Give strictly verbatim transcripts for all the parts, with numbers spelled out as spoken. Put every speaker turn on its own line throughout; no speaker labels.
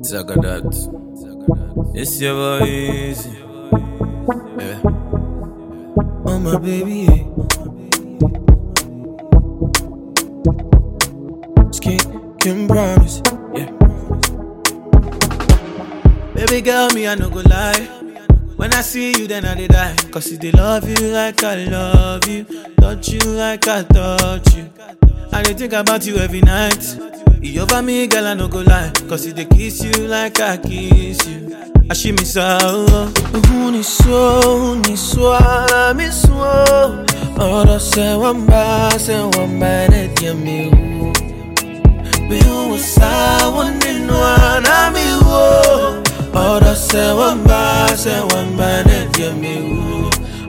Zagadat. It's your boy Easy. Yeah.
Oh my baby, yeah. Skin can promise, yeah. Baby girl, me I no go lie. When I see you, then I dey die. Cause if they love you like I love you, touch you like I touch you, I dey think about you every night. You over me, girl, I no go lie. Cause if they kiss you like I kiss you, I she miss out. Uni so, uni so, I miss you. Ora se wamba, se wamba, ne tiami u. Be u sa, wani noa na mi wo. Ora se wamba, se wamba, ne tiami u.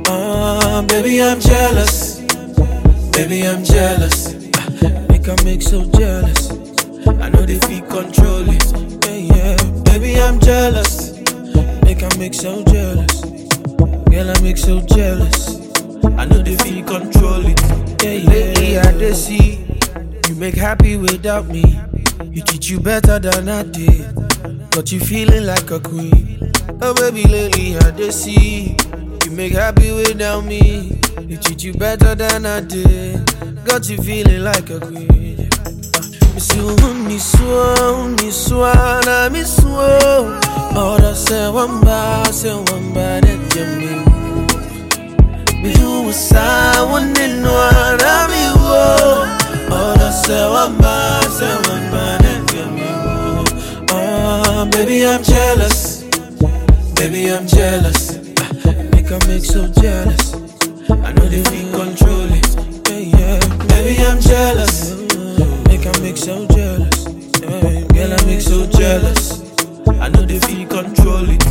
Ah, baby, I'm jealous. Baby, I'm jealous. Make I make so jealous. I know they feel control it. Yeah, yeah. Baby, I'm jealous. Make I make so jealous. Girl, I make so jealous. I know they feel control it. Yeah, yeah. Lately I dey see you make happy without me. You treat you better than I did. Got you feeling like a queen. Oh baby, lately I dey see you make happy without me. You treat you better than I did. Got you feeling like a queen. Miss you, miss you, miss you, I miss you. Ora se wamba, se wamba, ne tiami u. Me you sa, wani noa na mi wo. Ora se wamba, se wamba, ne tiami u. Ah, baby, I'm jealous. Baby, I'm jealous. Make I make so jealous. I know they feel control it. Yeah, yeah. Baby, I'm jealous. Make I make so jealous. Yeah, girl, I make so jealous. I know they feel control it.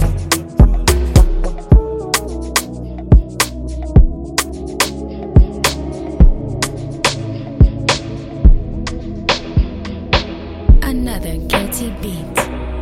Another guilty beat.